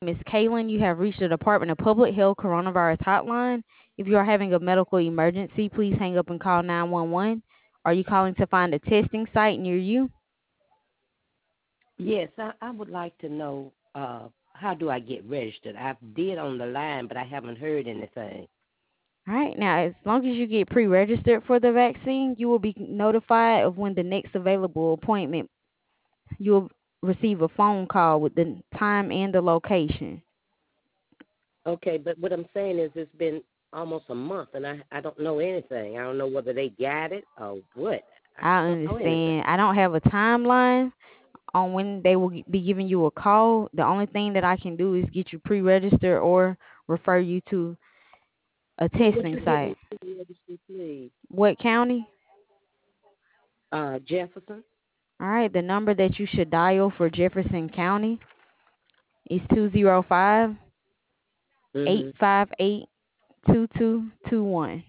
Miss Kaylin, you have reached the Department of Public Health Coronavirus Hotline. If you are having a medical emergency, please hang up and call 911. Are you calling to find a testing site near you? Yes, I would like to know how do I get registered? I did on the line, but I haven't heard anything. All right, now as long as you get pre-registered for the vaccine, you will be notified of when the next available appointment. You'll receive a phone call with the time and the location. Okay, but what I'm saying is it's been almost a month, and I don't know anything. I don't know whether they got it or what. I I don't know anything. understand. I don't have a timeline on when they will be giving you a call. The only thing that I can do is get you pre-registered or refer you to a Yeah, would testing you give site. me the registry, please? What county? Jefferson. All right, the number that you should dial for Jefferson County is 205 Mm-hmm. 858 2221.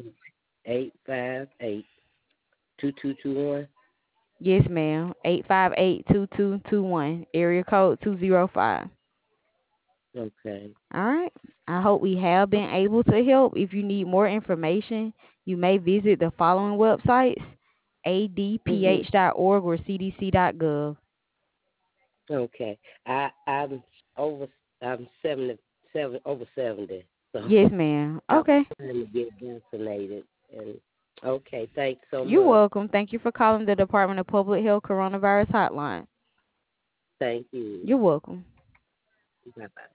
858-2221. Yes, ma'am. 858-2221. Area code 205. Okay. All right. I hope we have been able to help. If you need more information, you may visit the following websites: Mm-hmm. adph.org or cdc.gov. Okay. I'm over. I'm 77, over 70. So Yes, ma'am. I'm Okay. trying to get vaccinated. And okay, thanks so You're much. welcome. Thank you for calling the Department of Public Health Coronavirus Hotline. Thank you. You're welcome. Bye bye.